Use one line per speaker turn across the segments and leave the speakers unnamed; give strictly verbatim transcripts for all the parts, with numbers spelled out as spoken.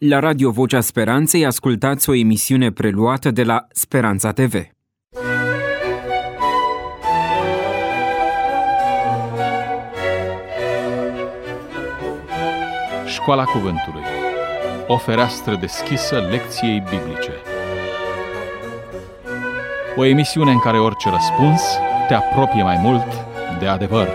La Radio Vocea Speranței ascultați o emisiune preluată de la Speranța T V.
Școala Cuvântului. O fereastră deschisă lecției biblice. O emisiune în care orice răspuns te apropie mai mult de adevăr.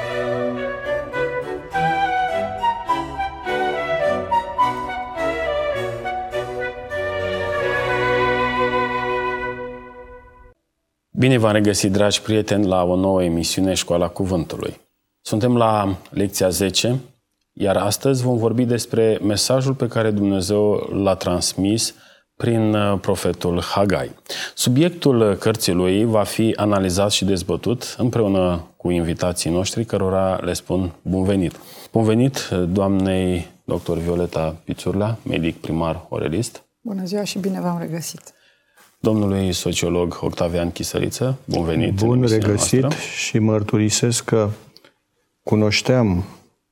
Bine v-am regăsit, dragi prieteni, la o nouă emisiune Școala Cuvântului. Suntem la lecția zece, iar astăzi vom vorbi despre mesajul pe care Dumnezeu l-a transmis prin profetul Hagai. Subiectul cărții lui va fi analizat și dezbătut împreună cu invitații noștri, cărora le spun bun venit. Bun venit doamnei doctor Violeta Pițurlea, medic primar orelist.
Bună ziua și bine v-am regăsit.
Domnului sociolog Octavian Chisăriță, bun venit.
Bun regăsit noastră. Și mărturisesc că cunoșteam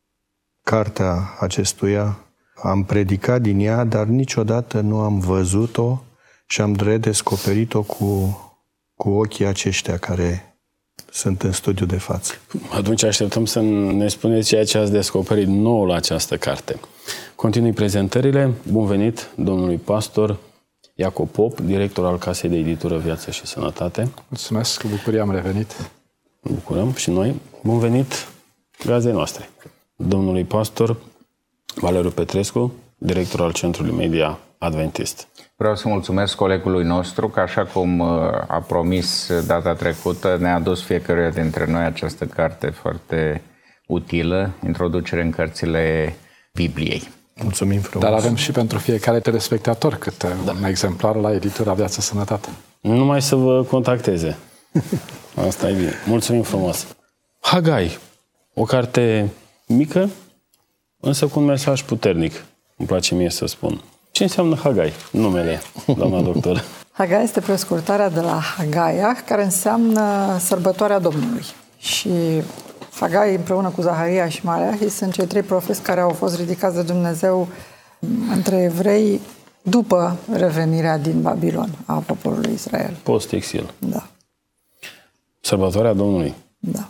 cartea acestuia, am predicat din ea, dar niciodată nu am văzut-o și am redescoperit-o cu, cu ochii aceștia care sunt în studiu de față.
Atunci așteptăm să ne spuneți ceea ce ați descoperit nou la această carte. Continui prezentările. Bun venit domnului pastor Iacob Pop, director al Casei de Editură Viață și Sănătate.
Mulțumesc, cu bucurie am revenit.
Bucurăm și noi. Bun venit gazdei noastre. Domnului pastor Valeriu Petrescu, director al Centrului Media Adventist.
Vreau să mulțumesc colegului nostru că, așa cum a promis data trecută, ne-a adus fiecare dintre noi această carte foarte utilă, Introducere în cărțile Bibliei.
Mulțumim frumos.
Dar avem și pentru fiecare telespectator câte da. un exemplar la Editura Viață Sănătate.
Numai să vă contacteze. Asta e bine. Mulțumim frumos. Hagai, o carte mică, însă cu un mesaj puternic. Îmi place mie să spun. Ce înseamnă Hagai? Numele, doamna doctor.
Hagai este prescurtarea de la Hagaia, care înseamnă sărbătoarea Domnului. Și Hagai împreună cu Zaharia și Maleahi sunt cei trei profeți care au fost ridicați de Dumnezeu între evrei după revenirea din Babilon a poporului Israel.
Post-exil.
Da.
Sărbătoarea Domnului.
Da.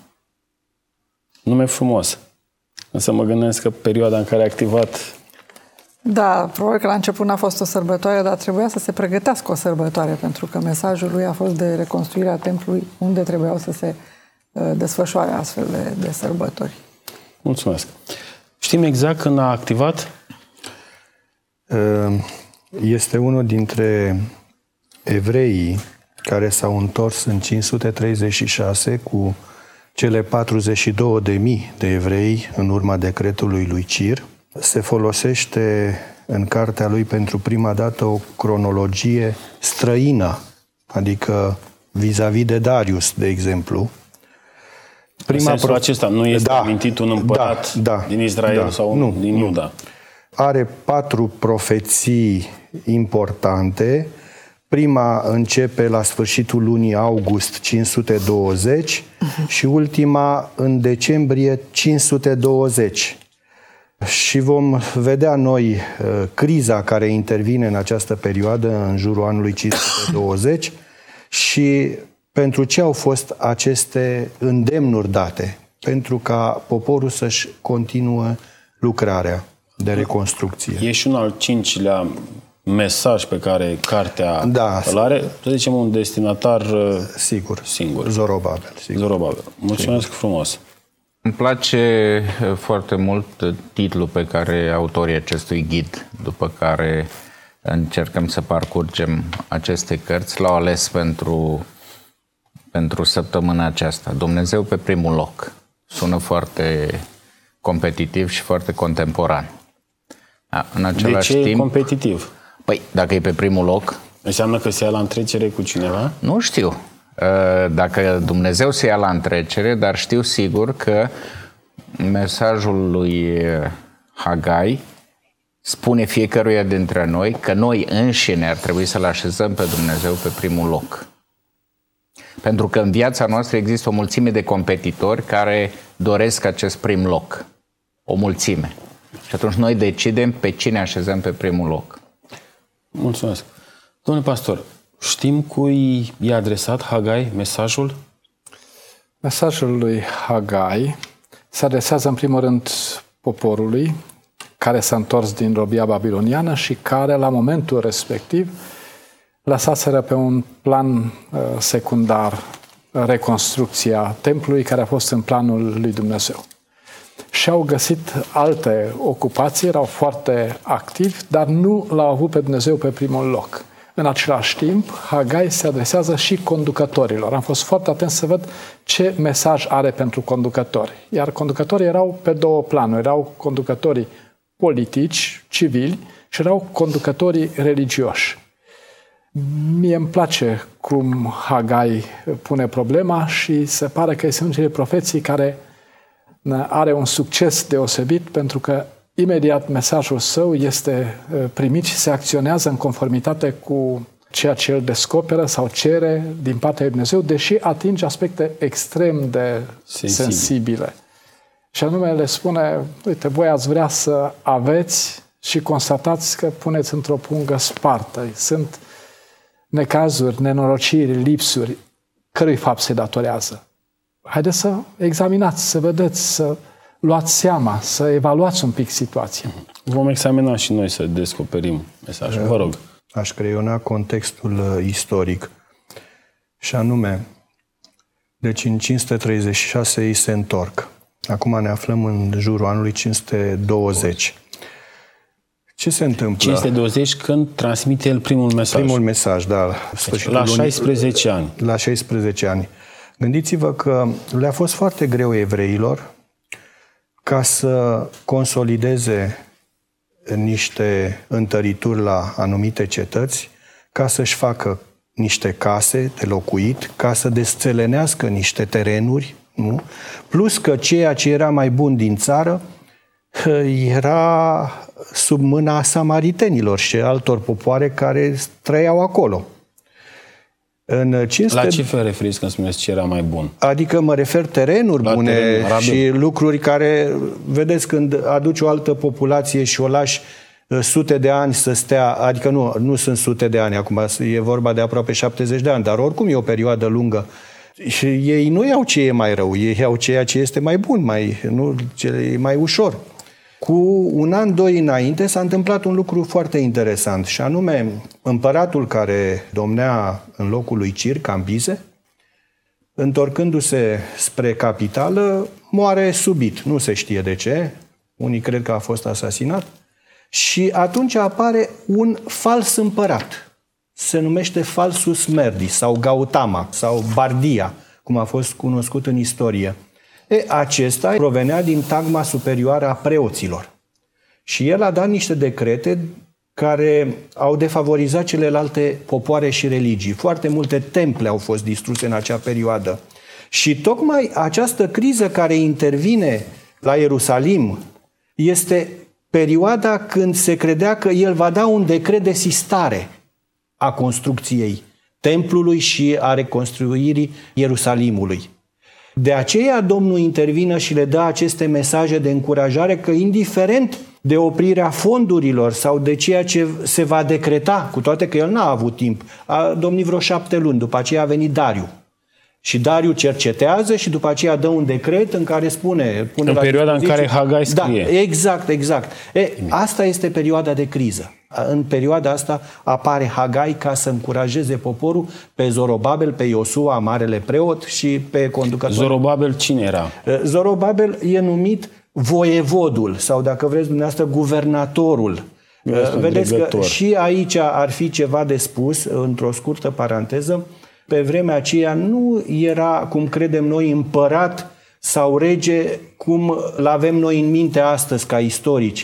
Nume frumos. Însă mă gândesc că perioada în care a activat...
Da, probabil că la început n-a fost o sărbătoare, dar trebuia să se pregătească o sărbătoare, pentru că mesajul lui a fost de reconstruirea templului, unde trebuiau să se desfășoare astfel de, de sărbători.
Mulțumesc. Știm exact când a activat?
Este unul dintre evreii care s-au întors în cinci sute treizeci și șase cu cele patruzeci și două de mii de evrei în urma decretului lui Cir. Se folosește în cartea lui pentru prima dată o cronologie străină, adică vis-a-vis de Darius, de exemplu.
Prima în sensul pro... acesta nu este da, amintit un împărat
da, da,
din Israel
da,
sau
nu,
din Iuda.
Are patru profeții importante. Prima începe la sfârșitul lunii august cinci sute douăzeci uh-huh. și ultima în decembrie cinci sute douăzeci. Și vom vedea noi uh, criza care intervine în această perioadă, în jurul anului cinci sute douăzeci, și pentru ce au fost aceste îndemnuri date? Pentru ca poporul să-și continue lucrarea de reconstrucție.
E și un al cincilea mesaj pe care cartea
da,
îl are, să zicem, un destinatar
sigur,
singur.
Zorobabel. Sigur.
Zorobabel. Mulțumesc sigur. frumos.
Îmi place foarte mult titlul pe care autorii acestui ghid, după care încercăm să parcurgem aceste cărți, l-au ales pentru, pentru săptămâna aceasta. Dumnezeu pe primul loc. Sună foarte competitiv și foarte contemporan. În același
de ce
timp,
e competitiv?
Păi, dacă e pe primul loc...
Înseamnă că se ia la întrecere cu cineva?
Nu știu. Dacă Dumnezeu se ia la întrecere, dar știu sigur că mesajul lui Hagai spune fiecăruia dintre noi că noi înșine ar trebui să-L așezăm pe Dumnezeu pe primul loc. Pentru că în viața noastră există o mulțime de competitori care doresc acest prim loc. O mulțime. Și atunci noi decidem pe cine așezăm pe primul loc.
Mulțumesc. Domnule pastor, știm cui i-a adresat Hagai mesajul?
Mesajul lui Hagai se adresează în primul rând poporului care s-a întors din robia babiloniană și care la momentul respectiv lăsaseră pe un plan uh, secundar reconstrucția templului care a fost în planul lui Dumnezeu. Și au găsit alte ocupații, erau foarte activi, dar nu l-au avut pe Dumnezeu pe primul loc. În același timp, Hagai se adresează și conducătorilor. Am fost foarte atent să văd ce mesaj are pentru conducători. Iar conducătorii erau pe două planuri. Erau conducătorii politici, civili, și erau conducătorii religioși. Mie îmi place cum Hagai pune problema și se pare că este unul dintre profeții care are un succes deosebit pentru că imediat mesajul său este primit și se acționează în conformitate cu ceea ce el descoperă sau cere din partea lui Dumnezeu, deși atinge aspecte extrem de sensibile. sensibile. Și anume le spune, uite, voi ați vrea să aveți și constatați că puneți într-o pungă spartă. Sunt necazuri, nenorociri, lipsuri, cărui fapt se datorează. Haideți să examinați, să vedeți, să luați seama, să evaluați un pic situația.
Vom examina și noi să descoperim mesajul. Vă rog.
Aș creiona contextul istoric. Și anume, deci în cinci sute treizeci și șase ei se întorc. Acum ne aflăm în jurul anului cinci sute douăzeci. Ce se întâmplă?
cinci sute douăzeci când transmite el primul mesaj.
Primul mesaj, da.
Deci, la șaisprezece ani.
La șaisprezece ani. Gândiți-vă că le-a fost foarte greu evreilor ca să consolideze niște întărituri la anumite cetăți, ca să-și facă niște case de locuit, ca să desțelenească niște terenuri, nu? Plus că ceea ce era mai bun din țară era sub mâna samaritenilor și altor popoare care trăiau acolo. În cinci sute...
La ce vă referiți când spuneți ce era mai bun?
Adică mă refer terenuri la bune teren, și lucruri care, vedeți, când aduci o altă populație și o lași sute de ani să stea, adică nu, nu sunt sute de ani acum, e vorba de aproape șaptezeci de ani, dar oricum e o perioadă lungă. Și ei nu iau ce e mai rău, ei iau ceea ce este mai bun, mai, nu ce e mai ușor. Cu un an, doi înainte s-a întâmplat un lucru foarte interesant și anume împăratul care domnea în locul lui Cir, Cambize, întorcându-se spre capitală, moare subit. Nu se știe de ce, unii cred că a fost asasinat și atunci apare un fals împărat. Se numește Falsus Merdis sau Gautama sau Bardia, cum a fost cunoscut în istorie. E, acesta provenea din tagma superioară a preoților. Și el a dat niște decrete care au defavorizat celelalte popoare și religii. Foarte multe temple au fost distruse în acea perioadă. Și tocmai această criză care intervine la Ierusalim este perioada când se credea că el va da un decret de sistare a construcției templului și a reconstruirii Ierusalimului. De aceea Domnul intervine și le dă aceste mesaje de încurajare că indiferent de oprirea fondurilor sau de ceea ce se va decreta, cu toate că el n-a avut timp, a domnit vreo șapte luni, după aceea a venit Dariu. Și Dariu cercetează și după aceea dă un decret în care spune... Pune
în
la
perioada în care Hagai scrie.
Da, exact, exact. E, asta este perioada de criză. În perioada asta apare Hagai ca să încurajeze poporul pe Zorobabel, pe Iosua, marele preot și pe conducător.
Zorobabel cine era?
Zorobabel e numit voievodul sau, dacă vreți dumneavoastră, guvernatorul. Vedeți că și aici ar fi ceva de spus, într-o scurtă paranteză. Pe vremea aceea nu era, cum credem noi, împărat sau rege cum l-avem noi în minte astăzi ca istorici.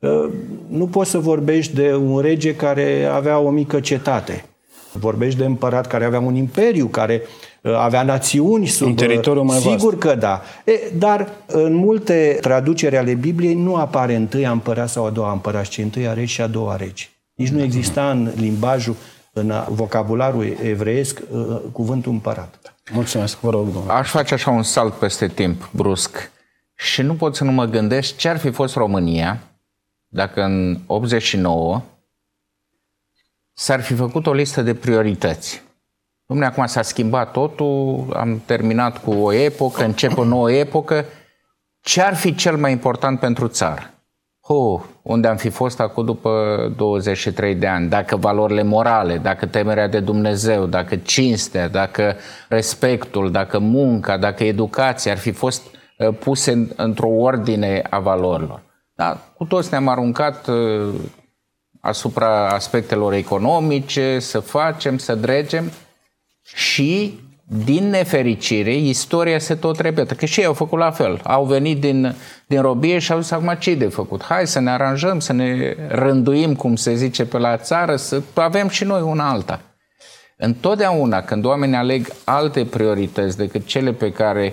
Nu poți să vorbești de un rege care avea o mică cetate. Vorbești de împărat care avea un imperiu, care avea națiuni sub...
Un teritoriu mai vast.
Sigur că da. E, dar în multe traduceri ale Bibliei nu apare întâia împărat sau a doua împărat, ci întâia regi și a doua regi. Nici nu exista în limbajul, în vocabularul evreiesc, cuvântul împărat.
Mulțumesc, vă rog, domnule.
Aș face așa un salt peste timp, brusc, și nu pot să nu mă gândesc ce ar fi fost România dacă în optzeci și nouă s-ar fi făcut o listă de priorități. Dom'le, acum s-a schimbat totul, am terminat cu o epocă, începe o nouă epocă. Ce ar fi cel mai important pentru țară? Oh, unde am fi fost acum după douăzeci și trei de ani? Dacă valorile morale, dacă temerea de Dumnezeu, dacă cinstea, dacă respectul, dacă munca, dacă educația ar fi fost uh, puse în, într-o ordine a valorilor. Da? Cu toți ne-am aruncat uh, asupra aspectelor economice, să facem, să dregem și, din nefericire, istoria se tot repetă. Că și ei au făcut la fel. Au venit din, din robie și au zis, acum ce-i de făcut? Hai să ne aranjăm, să ne rânduim, cum se zice pe la țară, să avem și noi una alta. Întotdeauna când oamenii aleg alte priorități decât cele pe care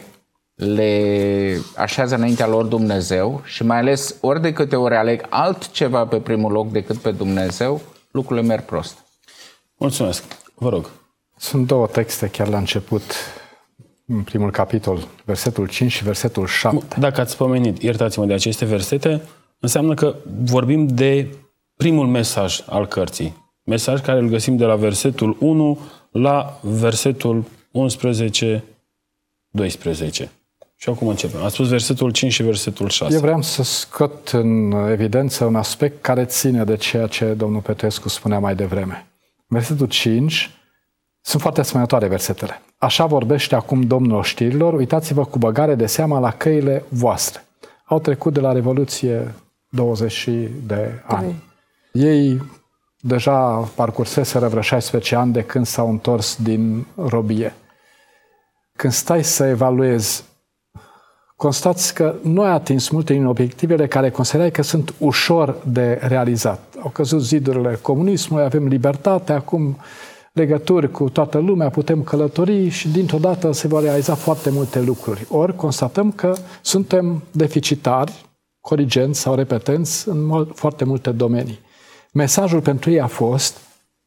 le așează înaintea lor Dumnezeu și mai ales ori de câte ori aleg altceva pe primul loc decât pe Dumnezeu, lucrurile merg prost.
Mulțumesc. Vă rog.
Sunt două texte chiar la început, în primul capitol, versetul cinci și versetul șapte.
Dacă ați pomenit, iertați-mă, de aceste versete, înseamnă că vorbim de primul mesaj al cărții. Mesaj care îl găsim de la versetul unu la versetul unsprezece doisprezece. Și acum începem. Ați spus versetul cinci și versetul șase.
Eu vreau să scot în evidență un aspect care ține de ceea ce domnul Petrescu spunea mai devreme. Versetul cinci, sunt foarte asemănătoare versetele. Așa vorbește acum Domnul oștirilor, uitați-vă cu băgare de seama la căile voastre. Au trecut de la Revoluție douăzeci de ani. Ei deja parcurseseră vreo șaisprezece ani de când s-au întors din robie. Când stai să evaluezi, constați că nu ai atins multe din obiectivele care considerai că sunt ușor de realizat. Au căzut zidurile comunismului, avem libertate, acum legături cu toată lumea, putem călători și dintr-o dată se vor realiza foarte multe lucruri. Ori constatăm că suntem deficitari, corigenți sau repetenți în foarte multe domenii. Mesajul pentru ei a fost,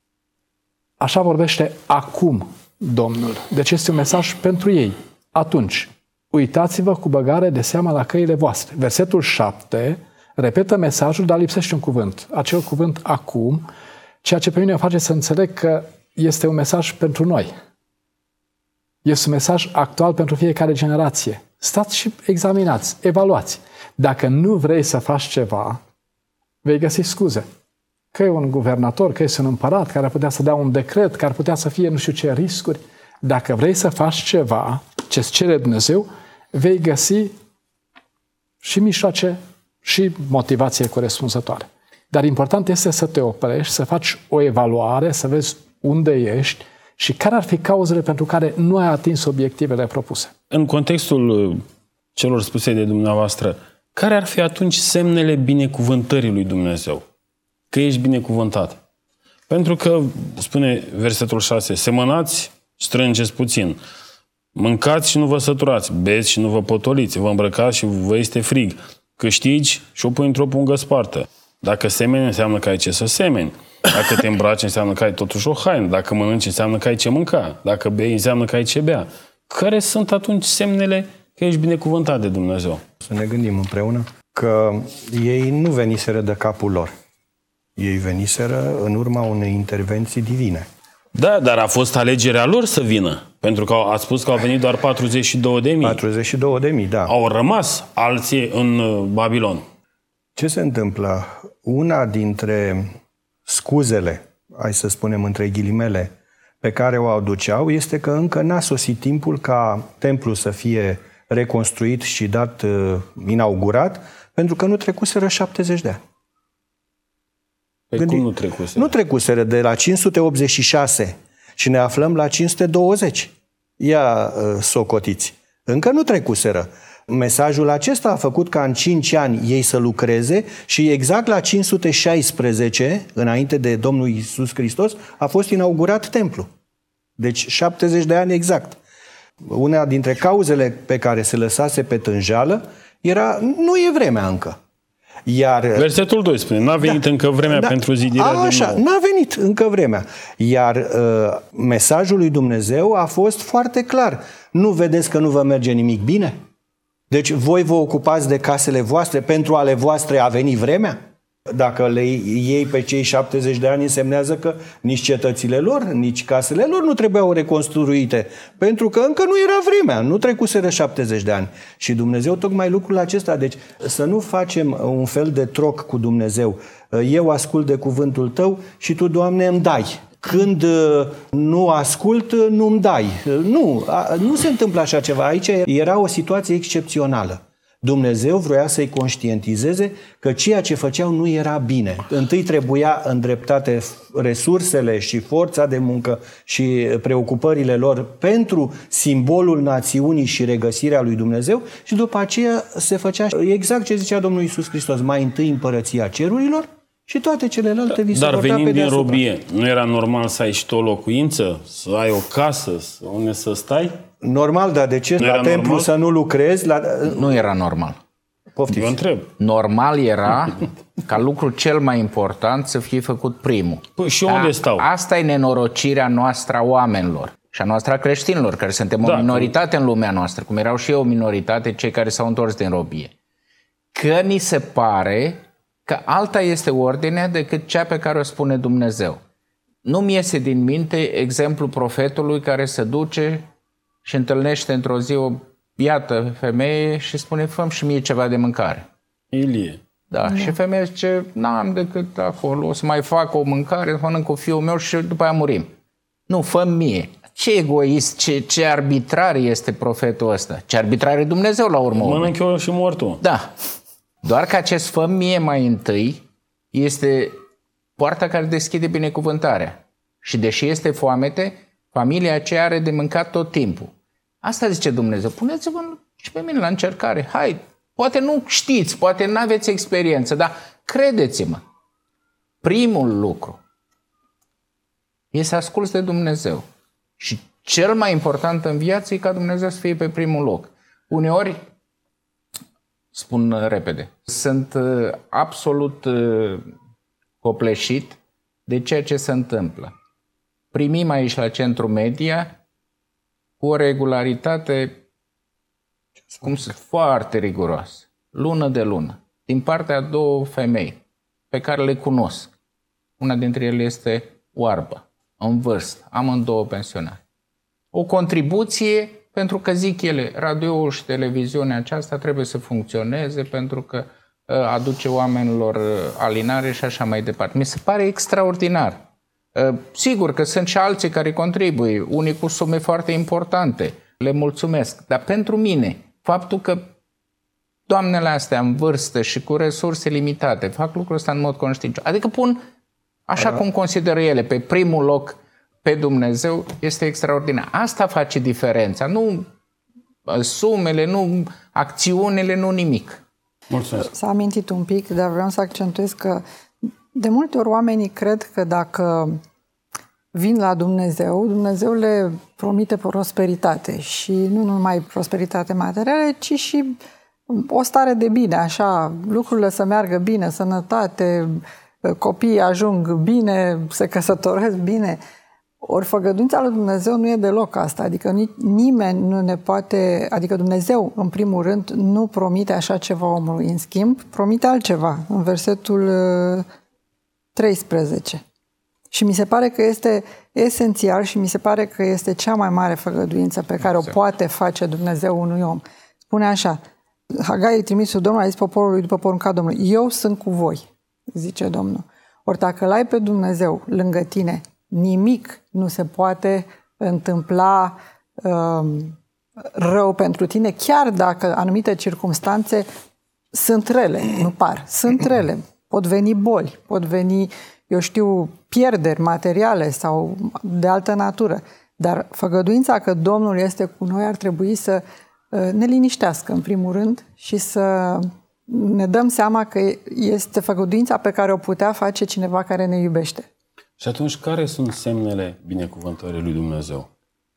așa vorbește acum Domnul. Deci este un mesaj pentru ei. Atunci, uitați-vă cu băgare de seama la căile voastre. Versetul șapte repetă mesajul, dar lipsește un cuvânt. Acel cuvânt acum, ceea ce pe mine îmi face să înțeleg că este un mesaj pentru noi. Este un mesaj actual pentru fiecare generație. Stați și examinați, evaluați. Dacă nu vrei să faci ceva, vei găsi scuze. Că e un guvernator, că este un împărat care ar putea să dea un decret, care ar putea să fie nu știu ce riscuri. Dacă vrei să faci ceva ce-ți cere Dumnezeu, vei găsi și mijloace și motivație corespunzătoare. Dar important este să te oprești, să faci o evaluare, să vezi unde ești și care ar fi cauzele pentru care nu ai atins obiectivele propuse.
În contextul celor spuse de dumneavoastră, care ar fi atunci semnele binecuvântării lui Dumnezeu? Că ești binecuvântat. Pentru că, spune versetul șase, semănați, strângeți puțin, mâncați și nu vă săturați, beți și nu vă potoliți, vă îmbrăcați și vă este frig, câștigi și o pui într-o pungă spartă. Dacă semeni, înseamnă că ai ce să semeni. Dacă te îmbraci, înseamnă că ai totuși o haină. Dacă mănânci, înseamnă că ai ce mânca. Dacă bei, înseamnă că ai ce bea. Care sunt atunci semnele că ești binecuvântat de Dumnezeu?
Să ne gândim împreună că ei nu veniseră de capul lor. Ei veniseră în urma unei intervenții divine.
Da, dar a fost alegerea lor să vină. Pentru că a spus că au venit doar patruzeci și două de mii.
patruzeci și două de mii, da.
Au rămas alții în Babilon.
Ce se întâmplă? Una dintre scuzele, hai să spunem între ghilimele, pe care o aduceau, este că încă n-a sosit timpul ca templul să fie reconstruit și dat uh, inaugurat, pentru că nu trecuseră șaptezeci de ani.
Păi cum nu trecuseră?
Nu trecuseră de la cinci sute optzeci și șase și ne aflăm la cinci sute douăzeci. Ia uh, socotiți. Încă nu trecuseră. Mesajul acesta a făcut ca în cinci ani ei să lucreze și exact la cinci sute șaisprezece, înainte de Domnul Iisus Hristos, a fost inaugurat templul. Deci șaptezeci de ani exact. Una dintre cauzele pe care se lăsase pe tânjală era, nu e vremea încă. Iar,
versetul doi spune, n-a venit da, încă vremea da, pentru zidirea de
așa,
nou.
N-a venit încă vremea. Iar uh, mesajul lui Dumnezeu a fost foarte clar. Nu vedeți că nu vă merge nimic bine? Deci voi vă ocupați de casele voastre, pentru ale voastre a venit vremea? Dacă le iei pe cei șaptezeci de ani, însemnează că nici cetățile lor, nici casele lor nu trebuiau reconstruite, pentru că încă nu era vremea, nu trecuseră șaptezeci de ani. Și Dumnezeu tocmai lucrul acesta, deci să nu facem un fel de troc cu Dumnezeu. Eu ascult de cuvântul Tău și Tu, Doamne, îmi dai. Când nu ascult, nu-mi dai. Nu, nu se întâmplă așa ceva. Aici era o situație excepțională. Dumnezeu vroia să-i conștientizeze că ceea ce făceau nu era bine. Întâi trebuia îndreptate resursele și forța de muncă și preocupările lor pentru simbolul națiunii și regăsirea lui Dumnezeu și după aceea se făcea exact ce zicea Domnul Iisus Hristos, mai întâi împărăția cerurilor și toate celelalte vi se vor da pe deasupra.
Dar venind din robie, nu era normal să ai și tu o locuință, să ai o casă, unde să stai?
Normal, dar de ce?
Nu
la templu
normal?
să nu lucrezi? La...
Nu era normal.
Poftiți.
Eu întreb.
Normal era ca lucrul cel mai important să fie făcut primul.
Păi și unde stau?
Asta e nenorocirea noastră a oamenilor și a noastră a creștinilor, care suntem
Da,
o minoritate în lumea noastră, cum erau și eu o minoritate, cei care s-au întors din robie. Că ni se pare că alta este ordinea decât cea pe care o spune Dumnezeu. Nu-mi iese din minte exemplul profetului care se duce și întâlnește într-o zi o biată femeie și spune, fă-mi și mie ceva de mâncare.
Ilie.
Da, și femeia zice, n-am decât acolo, o să mai fac o mâncare, să mănânc cu fiul meu și după aia murim. Nu, fă-mi mie. Ce egoist, ce, ce arbitrar este profetul ăsta. Ce arbitrar e Dumnezeu la urmă.
Mănânc eu și mor tu.
Da. Doar că acest fă mie mai întâi este poarta care deschide binecuvântarea. Și deși este foamete, familia aceea are de mâncat tot timpul. Asta zice Dumnezeu. Puneți-vă și pe mine la încercare. Hai, poate nu știți, poate nu aveți experiență, dar credeți-mă, primul lucru e să asculți de Dumnezeu. Și cel mai important în viață e ca Dumnezeu să fie pe primul loc. Uneori, spun repede, sunt absolut copleșit de ceea ce se întâmplă. Primim aici la Centru Media cu o regularitate cum sunt, foarte riguroasă, lună de lună, din partea a două femei pe care le cunosc. Una dintre ele este oarbă, în vârstă, amândouă pensionari. O contribuție, pentru că zic ele, radioul și televiziunea aceasta trebuie să funcționeze pentru că uh, aduce oamenilor uh, alinare și așa mai departe. Mi se pare extraordinar. Uh, sigur că sunt și alții care contribuie, unii cu sume foarte importante, le mulțumesc. Dar pentru mine, faptul că doamnele astea în vârstă și cu resurse limitate fac lucrul ăsta în mod conștiincios, adică pun, așa cum consideră ele, pe primul loc pe Dumnezeu, este extraordinar. Asta face diferența, nu sumele, nu acțiunile, nu nimic.
Mulțumesc.
S-a amintit un pic, dar vreau să accentuez că de multe ori oamenii cred că dacă vin la Dumnezeu, Dumnezeu le promite prosperitate și nu numai prosperitate materială, ci și o stare de bine, așa, lucrurile să meargă bine, sănătate, copiii ajung bine, se căsătoresc bine. Ori făgăduința lui Dumnezeu nu e deloc asta, adică nimeni nu ne poate, adică Dumnezeu în primul rând nu promite așa ceva omului, în schimb promite altceva, în versetul treisprezece. Și mi se pare că este esențial și mi se pare că este cea mai mare făgăduință pe care o poate face Dumnezeu unui om. Spune așa, Hagai, trimisul Domnului, a zis poporului după porunca Domnului, eu sunt cu voi, zice Domnul. Ori dacă l-ai pe Dumnezeu lângă tine, nimic nu se poate întâmpla um, rău pentru tine, chiar dacă anumite circumstanțe sunt rele, nu par, sunt rele. Pot veni boli, pot veni, eu știu, pierderi materiale sau de altă natură. Dar făgăduința că Domnul este cu noi ar trebui să ne liniștească, în primul rând, și să ne dăm seama că este făgăduința pe care o putea face cineva care ne iubește.
Și atunci, care sunt semnele binecuvântării lui Dumnezeu?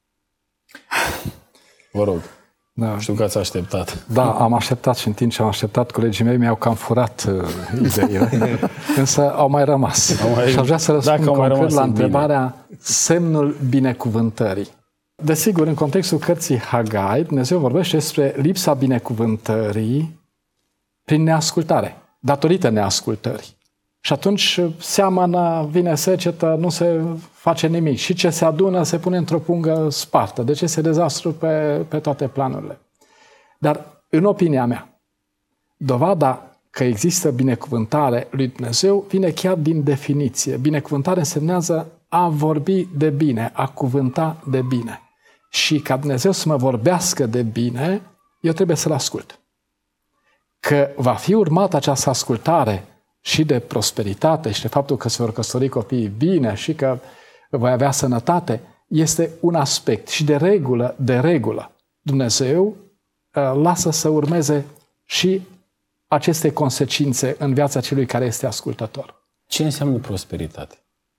Vă rog. Da. Știu că ați așteptat.
Da, am așteptat și în timp ce am așteptat, colegii mei mi-au cam furat uh, ideile, însă au mai rămas. Au mai... Și aș vrea să răspund concret la întrebarea bine. Semnul binecuvântării. Desigur, în contextul cărții Hagai, Dumnezeu vorbește despre lipsa binecuvântării prin neascultare, datorită neascultării. Și atunci seamănă, vine secetă, nu se face nimic. Și ce se adună se pune într-o pungă spartă. Deci este dezastru pe, pe toate planurile. Dar, în opinia mea, dovada că există binecuvântare lui Dumnezeu vine chiar din definiție. Binecuvântare însemnează a vorbi de bine, a cuvânta de bine. Și ca Dumnezeu să mă vorbească de bine, eu trebuie să-L ascult. Că va fi urmată această ascultare și de prosperitate și de faptul că se vor căsători copiii bine și că voi avea sănătate, este un aspect. Și de regulă, de regulă, Dumnezeu lasă să urmeze și aceste consecințe în viața celui care este ascultător.
Ce înseamnă prosperitate?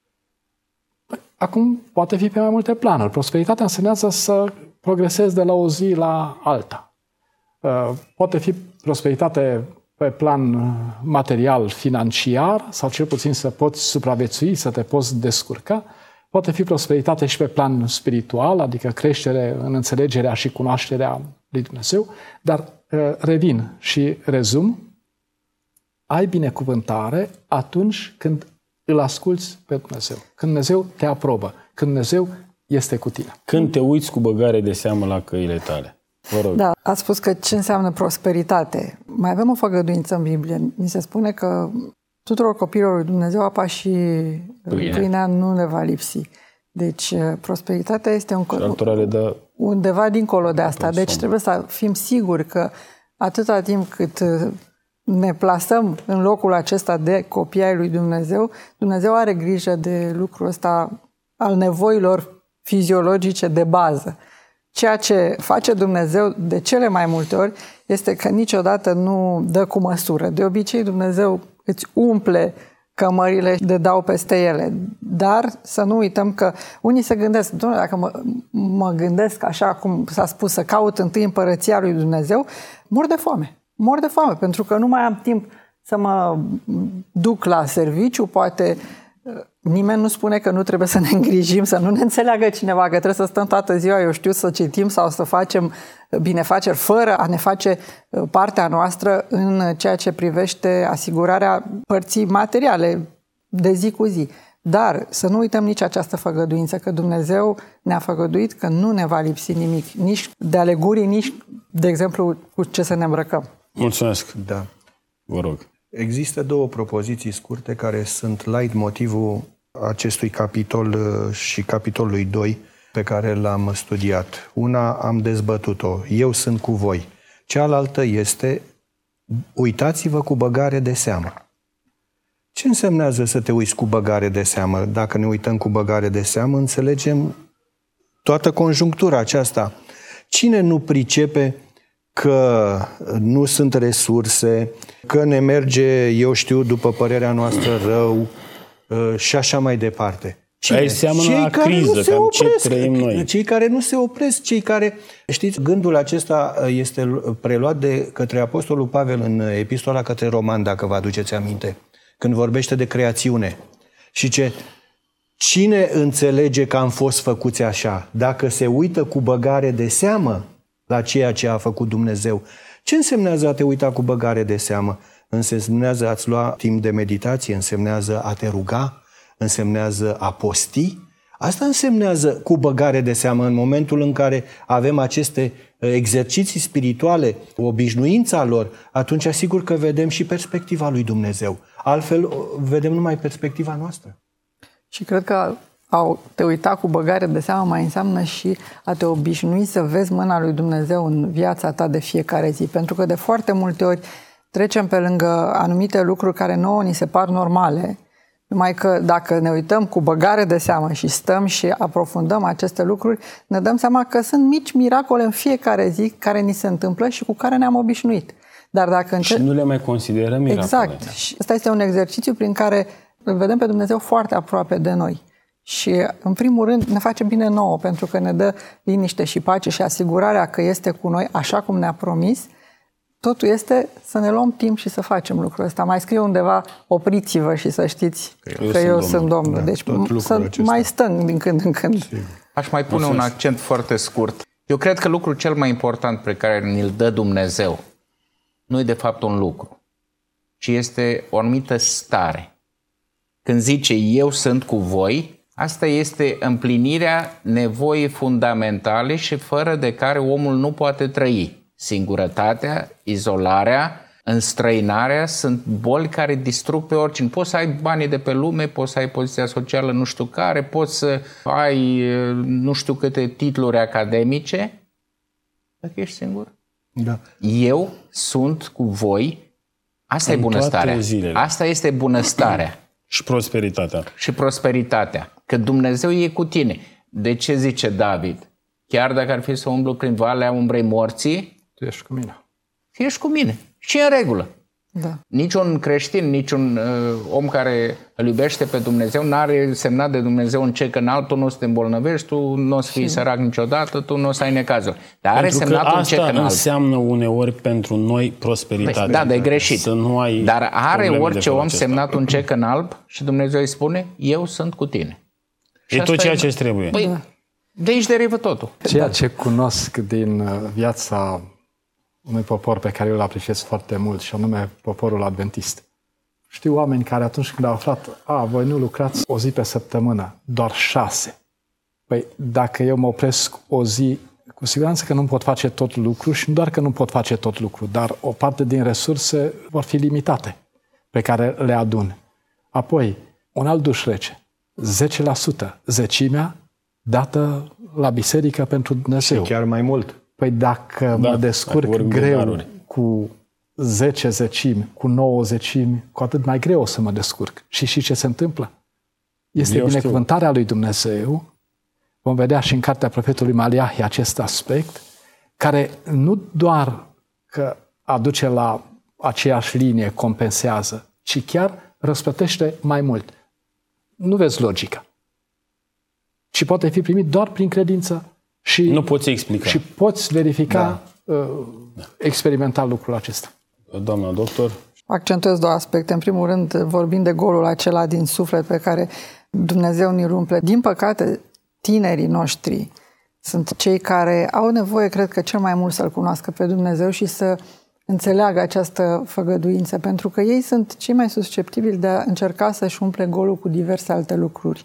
Acum poate fi pe mai multe planuri. Prosperitatea însemnează să progresezi de la o zi la alta. Poate fi prosperitate pe plan material, financiar, sau cel puțin să poți supraviețui, să te poți descurca. Poate fi prosperitate și pe plan spiritual, adică creștere în înțelegerea și cunoașterea lui Dumnezeu. Dar revin și rezum, ai binecuvântare atunci când îl asculți pe Dumnezeu. Când Dumnezeu te aprobă. Când Dumnezeu este cu tine.
Când te uiți cu băgare de seamă la căile tale. Vă rog.
Da, ați spus că ce înseamnă prosperitate. Mai avem o făgăduință în Biblie. Mi se spune că tuturor copiilor lui Dumnezeu apa și Bine. pâinea nu le va lipsi. Deci prosperitatea este un,
de...
undeva dincolo de asta. Deci trebuie să fim siguri că atâta timp cât ne plasăm în locul acesta de copii ai lui Dumnezeu, Dumnezeu are grijă de lucrul ăsta al nevoilor fiziologice de bază. Ceea ce face Dumnezeu de cele mai multe ori este că niciodată nu dă cu măsură. De obicei Dumnezeu îți umple cămările de dau peste ele. Dar să nu uităm că unii se gândesc, doamne, dacă mă, mă gândesc așa cum s-a spus, să caut întâi împărăția lui Dumnezeu, mor de foame. Mor de foame, pentru că nu mai am timp să mă duc la serviciu, poate nimeni nu spune că nu trebuie să ne îngrijim, să nu ne înțeleagă cineva, că trebuie să stăm toată ziua, eu știu, să citim sau să facem binefaceri fără a ne face partea noastră în ceea ce privește asigurarea părții materiale de zi cu zi. Dar să nu uităm nici această făgăduință, că Dumnezeu ne-a făgăduit că nu ne va lipsi nimic, nici de ale gurii, nici, de exemplu, cu ce să ne îmbrăcăm.
Mulțumesc.
Da.
Vă rog.
Există două propoziții scurte care sunt light motivul acestui capitol și capitolului doi pe care l-am studiat. Una am dezbătut-o, eu sunt cu voi. Cealaltă este, uitați-vă cu băgare de seamă. Ce însemnează să te uiți cu băgare de seamă? Dacă ne uităm cu băgare de seamă, înțelegem toată conjunctura aceasta. Cine nu pricepe că nu sunt resurse, că ne merge, eu știu, după părerea noastră, rău și așa mai departe?
Cine? Aici seamănă la criză, cam ce trăim noi.
Cei care nu se opresc, cei care... Știți, gândul acesta este preluat de către Apostolul Pavel în Epistola către Romani, dacă vă aduceți aminte, când vorbește de creațiune. Și ce... Cine înțelege că am fost făcuți așa? Dacă se uită cu băgare de seamă la ceea ce a făcut Dumnezeu. Ce însemnează a te uita cu băgare de seamă? Însemnează a-ți lua timp de meditație, însemnează a te ruga, însemnează a posti. Asta însemnează cu băgare de seamă în momentul în care avem aceste exerciții spirituale, obișnuința lor, atunci asigur că vedem și perspectiva lui Dumnezeu. Altfel vedem numai perspectiva noastră.
Și cred că a te uita cu băgare de seamă mai înseamnă și a te obișnui să vezi mâna lui Dumnezeu în viața ta de fiecare zi. Pentru că de foarte multe ori trecem pe lângă anumite lucruri care nouă ni se par normale, numai că dacă ne uităm cu băgare de seamă și stăm și aprofundăm aceste lucruri, ne dăm seama că sunt mici miracole în fiecare zi care ni se întâmplă și cu care ne-am obișnuit. Dar dacă înce-
și nu le mai considerăm miracole.
Exact. Și ăsta este un exercițiu prin care îl vedem pe Dumnezeu foarte aproape de noi. Și, în primul rând, ne face bine nouă, pentru că ne dă liniște și pace și asigurarea că este cu noi așa cum ne-a promis. Totul este să ne luăm timp și să facem lucrul ăsta. Mai scrie undeva, opriți-vă și să știți că eu, că eu sunt Domnul. Domnul. Da, deci să acesta. Mai stăm din când în când.
Aș mai pune un accent foarte scurt. Eu cred că lucrul cel mai important pe care ni-l dă Dumnezeu nu e de fapt un lucru, ci este o anumită stare. când zice eu sunt cu voi, asta este împlinirea nevoii fundamentale și fără de care omul nu poate trăi. Singurătatea, izolarea, înstrăinarea sunt boli care distrug pe oricine. Poți să ai banii de pe lume, poți să ai poziția socială nu știu care, poți să ai nu știu câte titluri academice, dacă ești singur.
Da.
Eu sunt cu voi, asta
în
e bunăstarea.
zilele.
Asta este bunăstarea.
Și prosperitatea.
Și prosperitatea. Că Dumnezeu e cu tine. De ce zice David? Chiar dacă ar fi să umblu prin valea umbrei morții,
Tu ești cu mine.
ești cu mine. Și în regulă.
Da.
Niciun creștin, niciun uh, om care îl iubește pe Dumnezeu n-are semnat de Dumnezeu un cec în alb, tu nu o să te îmbolnăvești, tu nu o să fii sărac niciodată, tu nu o să ai necazuri. Dar are
Pentru că
semnat un cec în
asta
alb.
înseamnă uneori pentru noi prosperitate.
Da, dar e greșit.
Să nu ai
Dar are
probleme
orice
de felul
om
acesta.
semnat un cec în alb și Dumnezeu îi spune, eu sunt cu tine. Și
E
asta
tot ceea ce îți trebuie.
Păi,
Da.
de aici derivă totul.
Ceea ce cunosc din uh, viața unui popor pe care eu îl apreciez foarte mult, și anume poporul adventist. Știu oameni care atunci când au aflat, a, voi nu lucrați o zi pe săptămână, doar șase. Păi dacă eu mă opresc o zi, cu siguranță că nu pot face tot lucru și nu doar că nu pot face tot lucru, dar o parte din resurse vor fi limitate pe care le adun. Apoi, un alt duș rece, zece la sută, zecimea dată la biserică pentru Dumnezeu.
Chiar mai mult.
Păi dacă
Da,
mă descurc
dacă vorbim de
greu
daruri.
cu zece zecimi, cu nouă zecimi, cu atât mai greu o să mă descurc. Și și ce se întâmplă? Este
Eu
binecuvântarea lui Dumnezeu. Vom vedea și în cartea profetului Maleahi acest aspect, care nu doar că aduce la aceeași linie, compensează, ci chiar răsplătește mai mult. Nu vezi logica. Ci poate fi primit doar prin credință și,
Nu poți explica.
și poți verifica da. uh, experimental lucrul acesta.
Doamna doctor,
Accentuez două aspecte. În primul rând, vorbind de golul acela din suflet pe care Dumnezeu ne-l umple. Din păcate, tinerii noștri sunt cei care au nevoie, cred că, cel mai mult să-L cunoască pe Dumnezeu și să înțeleagă această făgăduință, pentru că ei sunt cei mai susceptibili de a încerca să-și umple golul cu diverse alte lucruri.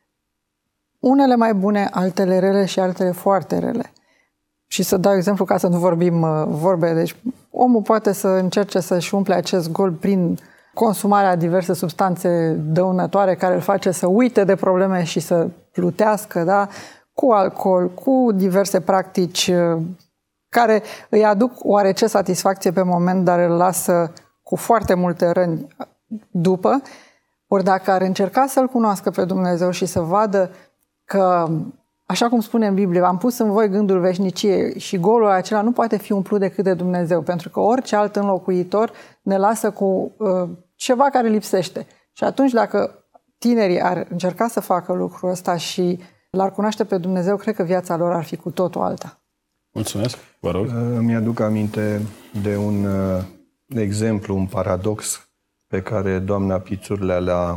Unele mai bune, altele rele și altele foarte rele. Și să dau exemplu ca să nu vorbim uh, vorbe, deci omul poate să încerce să-și umple acest gol prin consumarea diverse substanțe dăunătoare care îl face să uite de probleme și să plutească, da? Cu alcool, cu diverse practici uh, care îi aduc oarece satisfacție pe moment, dar îl lasă cu foarte multe răni după. Ori dacă ar încerca să-L cunoască pe Dumnezeu și să vadă că, așa cum spune în Biblie, am pus în voi gândul veșniciei și golul acela nu poate fi umplut decât de Dumnezeu, pentru că orice alt înlocuitor ne lasă cu uh, ceva care lipsește. Și atunci, dacă tinerii ar încerca să facă lucrul ăsta și l-ar cunoaște pe Dumnezeu, cred că viața lor ar fi cu totul alta.
mulțumesc, vă rog.
Îmi aduc aminte de un uh, exemplu, un paradox pe care doamna Pițurlea l-a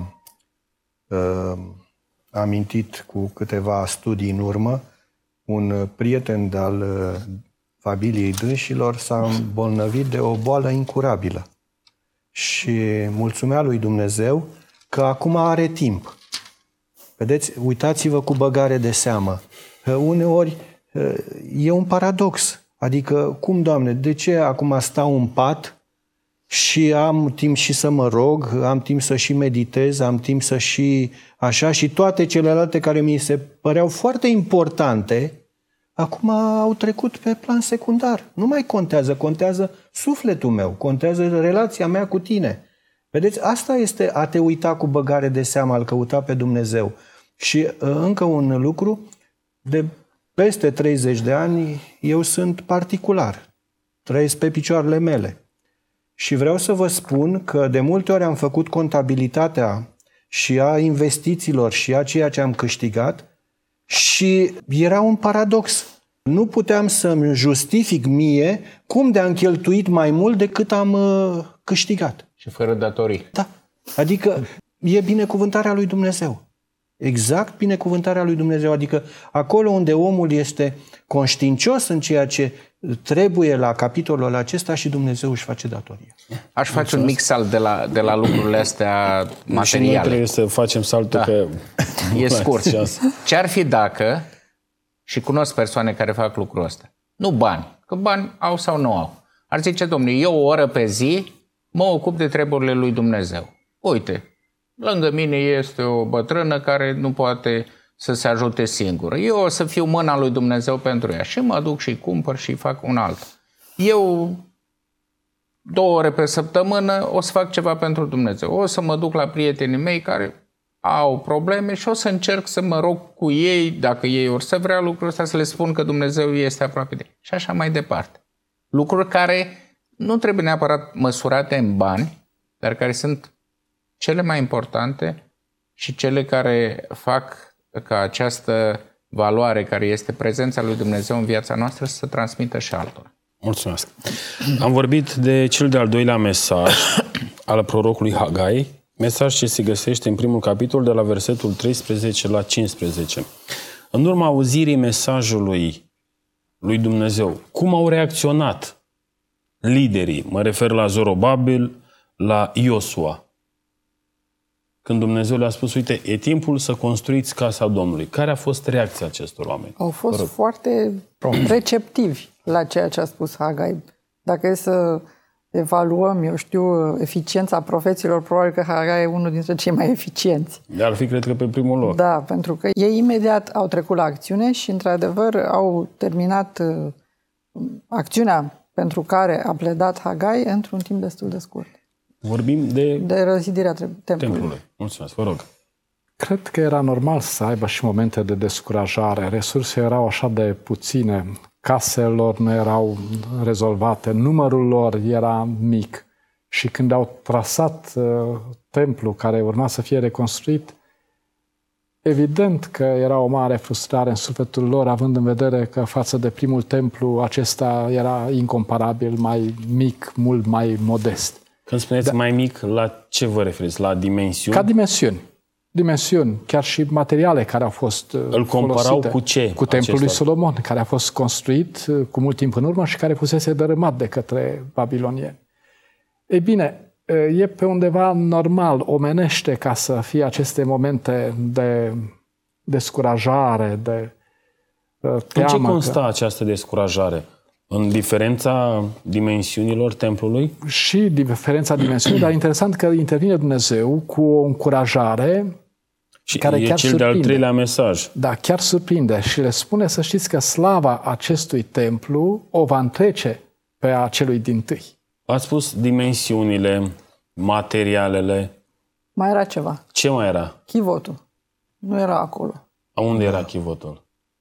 uh, amintit cu câteva studii în urmă. Un prieten de-al uh, familiei dânșilor s-a îmbolnăvit de o boală incurabilă și mulțumea lui Dumnezeu că acum are timp. Vedeți, uitați-vă cu băgare de seamă. Uneori e un paradox. Adică, cum, Doamne, de ce acum stau în pat și am timp și să mă rog, am timp să și meditez, am timp să și așa, și toate celelalte care mi se păreau foarte importante, acum au trecut pe plan secundar. Nu mai contează, contează sufletul meu, contează relația mea cu tine. Vedeți, asta este a te uita cu băgare de seamă, a-L căuta pe Dumnezeu. Și încă un lucru, de peste treizeci de ani eu sunt particular, trăiesc pe picioarele mele. Și vreau să vă spun că de multe ori am făcut contabilitatea și a investițiilor și a ceea ce am câștigat și era un paradox. Nu puteam să-mi justific mie cum de am cheltuit mai mult decât am uh, câștigat.
Și fără datorii.
Da. Adică e binecuvântarea lui Dumnezeu. Exact binecuvântarea lui Dumnezeu. Adică acolo unde omul este conștiincios în ceea ce trebuie la capitolul acesta și Dumnezeu își face datoria.
Aș face un mic salt de la, de la lucrurile astea materiale.
Și noi trebuie să facem saltul
Da.
că...
E scurt. Ce-ar fi dacă, și cunosc persoane care fac lucrul ăsta, nu bani, că bani au sau nu au, ar zice, domnule, eu o oră pe zi mă ocup de treburile lui Dumnezeu. Uite, lângă mine este o bătrână care nu poate să se ajute singură. Eu o să fiu mâna lui Dumnezeu pentru ea și mă duc și cumpăr și fac un alt. Eu două ore pe săptămână o să fac ceva pentru Dumnezeu. O să mă duc la prietenii mei care au probleme și o să încerc să mă rog cu ei, dacă ei or să vrea lucrul ăsta, să le spun că Dumnezeu este aproape de ei. Și așa mai departe. Lucruri care nu trebuie neapărat măsurate în bani, dar care sunt cele mai importante și cele care fac ca această valoare care este prezența lui Dumnezeu în viața noastră să se transmită și altora.
Mulțumesc. Am vorbit de cel de-al doilea mesaj al prorocului Hagai, mesaj ce se găsește în primul capitol de la versetul treisprezece la cincisprezece. În urma auzirii mesajului lui Dumnezeu, cum au reacționat liderii? Mă refer la Zorobabil, la Iosua. Când Dumnezeu le-a spus, uite, e timpul să construiți casa Domnului. Care a fost reacția acestor oameni?
Au fost foarte receptivi la ceea ce a spus Hagai. Dacă e să evaluăm, eu știu, eficiența profeților, probabil că Hagai e unul dintre cei mai eficienți.
Ar fi, cred că, pe primul loc.
Da, pentru că ei imediat au trecut la acțiune și, într-adevăr, au terminat uh, acțiunea pentru care a pledat Hagai într-un timp destul de scurt.
Vorbim de,
de răzidirea templului.
templului. Mulțumesc, vă rog.
Cred că era normal să aibă și momente de descurajare. Resursele erau așa de puține, casele lor nu erau rezolvate, numărul lor era mic. Și când au trasat uh, templul care urma să fie reconstruit, evident că era o mare frustrare în sufletul lor, având în vedere că față de primul templu acesta era incomparabil, mai mic, mult mai modest.
Când spuneți da. mai mic, la ce vă referiți? La dimensiuni?
Ca dimensiuni. Dimensiuni, chiar și materiale care au fost
Îl comparau
folosite.
cu ce?
Cu templul lui
acesta?
Solomon, care a fost construit cu mult timp în urmă și care fusese dărâmat de către babilonieni. Ei bine, e pe undeva normal, omenește, ca să fie aceste momente de descurajare, de teamă.
În ce consta
că...
această descurajare? În diferența dimensiunilor templului?
Și diferența dimensiunii, dar interesant că intervine Dumnezeu cu o încurajare
și
care
e
chiar
cel
surprinde.
de-al treilea mesaj.
Da, chiar surprinde și le spune să știți că slava acestui templu o va întrece pe a celui dintâi.
Ați spus dimensiunile, materialele.
Mai era ceva.
Ce mai era?
Chivotul. Nu era acolo.
A unde era chivotul?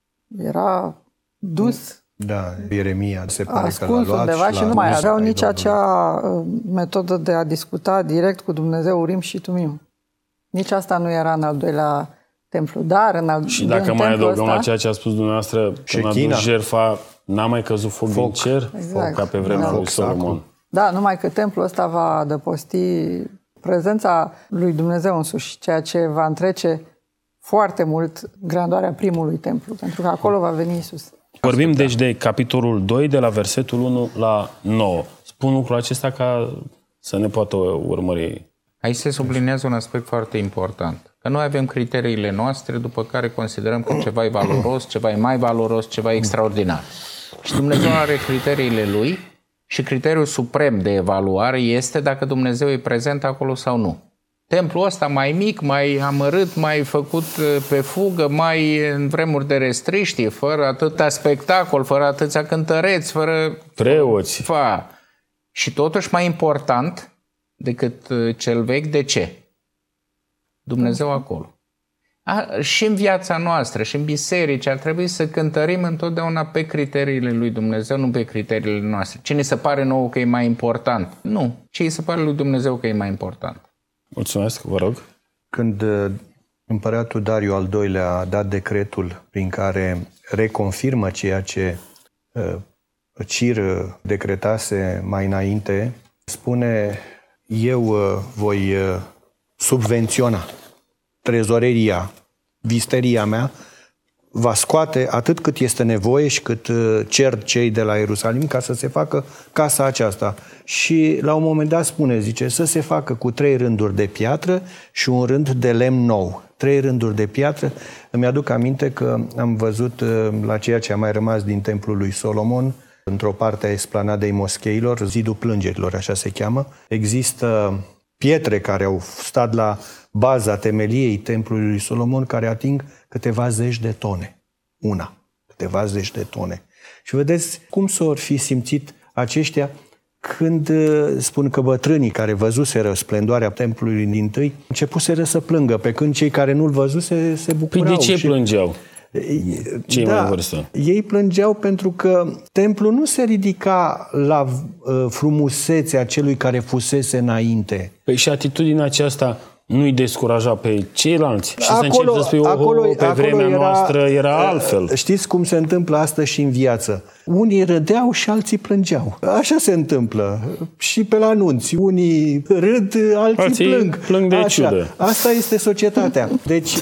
Era dus...
Da, Ieremia se pare
ascuns
că l-a luat
undeva și,
și
nu mai aveau nici
Domnului.
acea uh, metodă de a discuta direct cu Dumnezeu, Urim și Tumim. Nici asta nu era în al doilea templu. Dar în al
Și dacă mai adăugăm ăsta, la ceea ce a spus dumneavoastră, când a dus jertfa, n-a mai căzut foc, foc. din cer?
Exact.
Ca pe vremea
da.
lui Solomon.
Da, numai că templul ăsta va adăposti prezența lui Dumnezeu însuși, ceea ce va întrece foarte mult grandoarea primului templu, pentru că acolo va veni Iisus.
Vorbim deci de capitolul doi, de la versetul unu la nouă. Spun lucrul acesta ca să ne poată urmări.
Aici se sublinează un aspect foarte important. Că noi avem criteriile noastre după care considerăm că ceva e valoros, ceva e mai valoros, ceva e extraordinar. Și Dumnezeu are criteriile Lui și criteriul suprem de evaluare este dacă Dumnezeu e prezent acolo sau nu. Templul ăsta mai mic, mai amărât, mai făcut pe fugă, mai în vremuri de restriștii, fără atâta spectacol, fără atâția cântăreți, fără
preoți.
Fa. Și totuși mai important decât cel vechi, de ce? Dumnezeu acolo. A, și în viața noastră, și în biserici, ar trebui să cântărim întotdeauna pe criteriile lui Dumnezeu, nu pe criteriile noastre. Ce ni se pare nouă că e mai important? Nu. Ce îi se pare lui Dumnezeu că e mai important?
Mulțumesc, vă rog.
Când împăratul Dariu al doilea a dat decretul prin care reconfirmă ceea ce uh, Cir decretase mai înainte, spune: eu uh, voi uh, subvenționa trezoreria, visteria mea, va scoate atât cât este nevoie și cât cer cei de la Ierusalim ca să se facă casa aceasta. Și la un moment dat spune, zice, să se facă cu trei rânduri de piatră și un rând de lemn nou. Trei rânduri de piatră. Îmi aduc aminte că am văzut la ceea ce a mai rămas din templul lui Solomon, într-o parte a esplanadei moscheilor, zidul plângerilor, așa se cheamă. Există pietre care au stat la baza temeliei templului lui Solomon, care ating câteva zeci de tone. Una. Câteva zeci de tone. Și vedeți cum s-or fi simțit aceștia când spun că bătrânii care văzuseră splendoarea templului dintâi începuseră să plângă, pe când cei care nu-l văzuse se bucurau.
Păi de ce
și...
plângeau? Cei
da,
mai în vârstă.
Ei plângeau pentru că templul nu se ridica la uh, frumusețea celui care fusese înainte.
Păi și atitudinea aceasta nu îi descuraja pe ceilalți? Și
acolo,
să încep să spui, oh,
acolo,
oh, pe
acolo
vremea
era,
noastră era altfel.
Știți cum se întâmplă astăzi și în viață? Unii râdeau și alții plângeau. Așa se întâmplă. Și pe la anunți. Unii râd, alții,
alții
plâng.
plâng de
Așa.
ciudă.
Asta este societatea. Deci...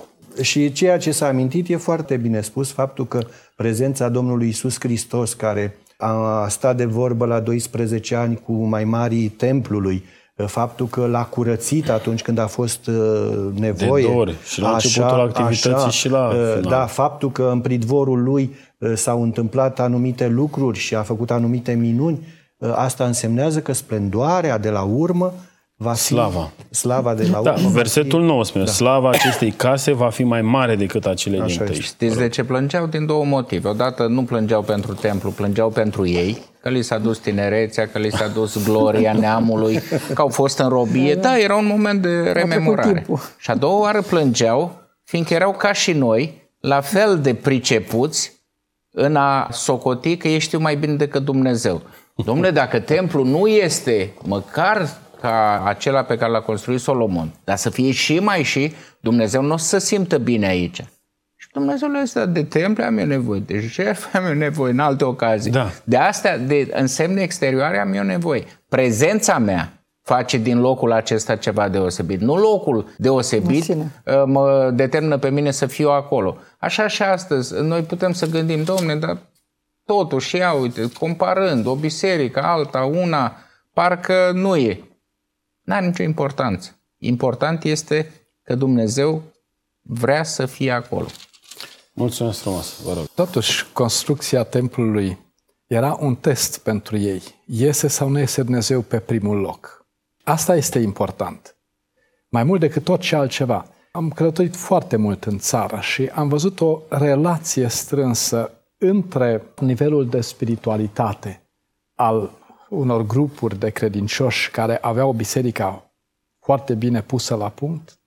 Și ceea ce s-a amintit e foarte bine spus, faptul că prezența Domnului Iisus Hristos, care a stat de vorbă la doisprezece ani cu mai marii templului, faptul că l-a curățit atunci când a fost nevoie.
De dor. Și la
așa,
începutul activității
așa,
și la final.
Da, faptul că în pridvorul lui s-au întâmplat anumite lucruri și a făcut anumite minuni, asta însemnează că splendoarea de la urmă va fi
slava.
Slava de la
da,
urmă.
versetul nouă spune, da. Slava acestei case va fi mai mare decât acele
Așa
dintâi.
Știți de ce plângeau? Din două motive. Odată nu plângeau pentru templu, plângeau pentru ei, că li s-a dus tinerețea, că li s-a dus gloria neamului, că au fost în robie. Da, era un moment de rememorare. Și a doua oară plângeau, fiindcă erau ca și noi, la fel de pricepuți în a socoti că ei știu mai bine decât Dumnezeu. Dom'le, dacă templu nu este măcar ca acela pe care l-a construit Solomon, dar să fie și mai și, Dumnezeu nu o să se simtă bine aici. Și Dumnezeu le-a zis, de temple am eu nevoie, de jertfe am eu nevoie în alte ocazii. Da. De astea, de însemne exterioare am eu nevoie. Prezența mea face din locul acesta ceva deosebit. Nu locul deosebit mă determină pe mine să fiu acolo. Așa și astăzi, noi putem să gândim, Dom'le, dar totuși, ia uite, comparând o biserică, alta, una, parcă nu e. N-are nicio importanță. Important este că Dumnezeu vrea să fie acolo.
Mulțumesc frumos, vă rog.
Totuși, construcția templului era un test pentru ei. Iese sau nu iese Dumnezeu pe primul loc? Asta este important. Mai mult decât orice altceva. Am călătorit foarte mult în țară și am văzut o relație strânsă între nivelul de spiritualitate al unor grupuri de credincioși care aveau biserica foarte bine pusă la punct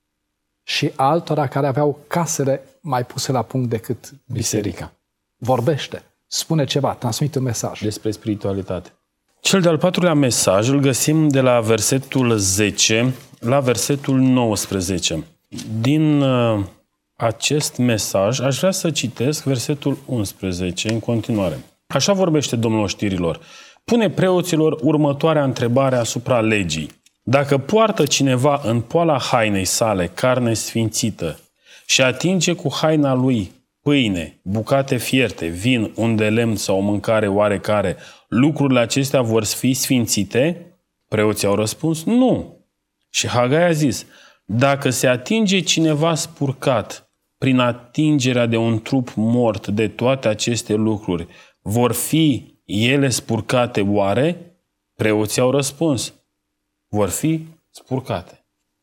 și altora care aveau casele mai puse la punct decât biserica. biserica. Vorbește, spune ceva, transmite un mesaj.
Despre spiritualitate. Cel de-al patrulea mesaj îl găsim de la versetul zece la versetul nouăsprezece. Din uh, acest mesaj aș vrea să citesc versetul unsprezece în continuare. Așa vorbește Domnul oștirilor. Pune preoților următoarea întrebare asupra legii. Dacă poartă cineva în poala hainei sale carne sfințită și atinge cu haina lui pâine, bucate fierte, vin, un de lemn sau o mâncare oarecare, lucrurile acestea vor fi sfințite? Preoții au răspuns, nu. Și Hagai a zis, dacă se atinge cineva spurcat prin atingerea de un trup mort de toate aceste lucruri, vor fi ele spurcate oare? Preoții au răspuns, vor fi spurcate.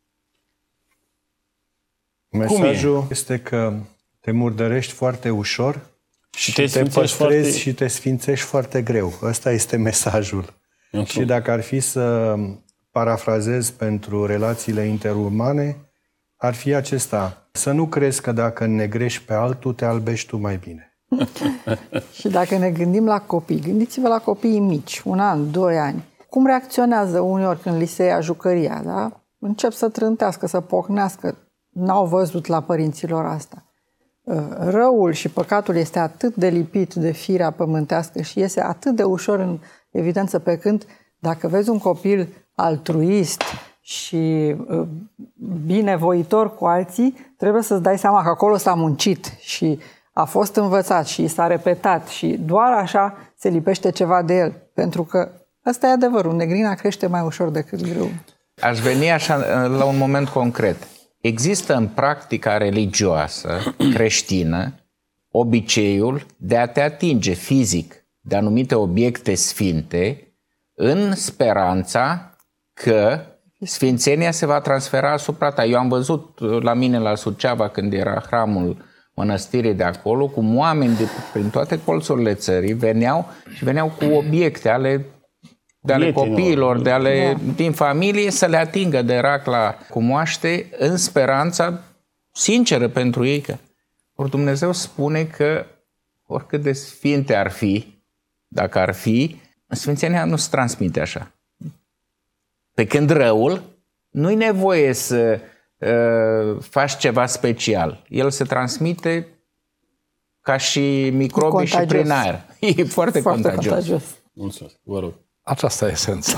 Mesajul e? este că te murdărești foarte ușor și, și te, te păstrezi foarte... și te sfințești foarte greu. Ăsta este mesajul. Okay. Și dacă ar fi să parafrazez pentru relațiile interumane, ar fi acesta. Să nu crezi că dacă negrești pe altul, te albești tu mai bine.
Și dacă ne gândim la copii, gândiți-vă la copiii mici, un an, doi ani. Cum reacționează uneori când li se ia jucăria, da? Încep să trântească, să pocnească. N-au văzut la părinților asta. Răul și păcatul este atât de lipit de firea pământească și iese atât de ușor în evidență, pe când dacă vezi un copil altruist și binevoitor cu alții, trebuie să-ți dai seama că acolo s-a muncit și a fost învățat și s-a repetat și doar așa se lipește ceva de el. Pentru că ăsta e adevărul, negrina crește mai ușor decât grâu.
Aș veni așa la un moment concret. Există în practica religioasă creștină obiceiul de a te atinge fizic de anumite obiecte sfinte în speranța că sfințenia se va transfera asupra ta. Eu am văzut la mine la Suceava, când era hramul mănăstirii de acolo, cum oameni de prin toate colțurile țării veneau și veneau cu obiecte ale, de ale copiilor, de ale, din familie, să le atingă de racla cu moaște, în speranța sinceră pentru ei că ori Dumnezeu spune că oricât de sfinte ar fi, dacă ar fi, sfințenia nu se transmite așa. Pe când răul, nu-i nevoie să uh, faci ceva special. El se transmite ca și microbii contagios. Și prin aer. E foarte, foarte contagios. contagios.
Mulțumesc, vă rog.
Aceasta e esența.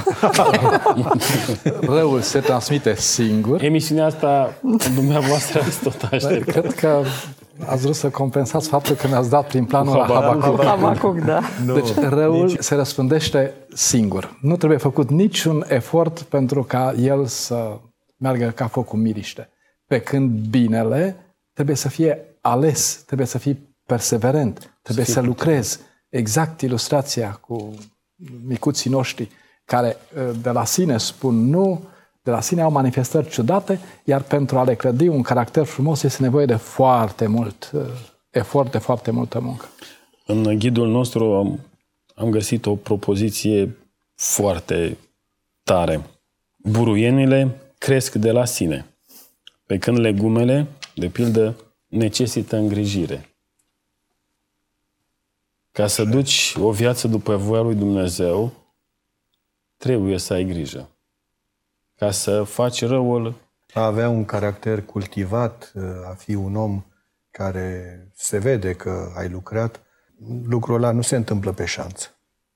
Răul se transmite singur.
Emisiunea asta, dumneavoastră, ați tot așteptat.
Cred că ați vrut să compensați faptul că ne-ați dat prin planul la Habacuc.
Habacuc, da.
Deci răul nici. se răspândește singur. Nu trebuie făcut niciun efort pentru ca el să meargă ca focul miriște. Pe când binele trebuie să fie ales, trebuie să fii perseverent, trebuie să, să lucrezi. Exact ilustrația cu micuții noștri, care de la sine spun nu, de la sine au manifestări ciudate, iar pentru a le clădi un caracter frumos este nevoie de foarte mult efort, de foarte multă muncă.
În ghidul nostru am, am găsit o propoziție foarte tare. Buruienile cresc de la sine, pe când legumele, de pildă, necesită îngrijire. Ca să duci o viață după voia lui Dumnezeu, trebuie să ai grijă. Ca să faci răul...
A avea un caracter cultivat, a fi un om care se vede că ai lucrat, lucrul ăla nu se întâmplă pe șanță.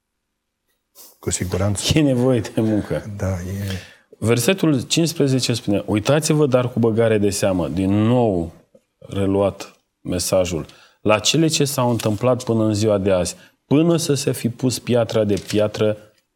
Cu siguranță.
E nevoie de muncă.
Da, e...
Versetul cincisprezece spune: uitați-vă dar cu băgare de seamă, din nou reluat mesajul, la cele ce s-au întâmplat până în ziua de azi, până să se fi pus piatra de piatră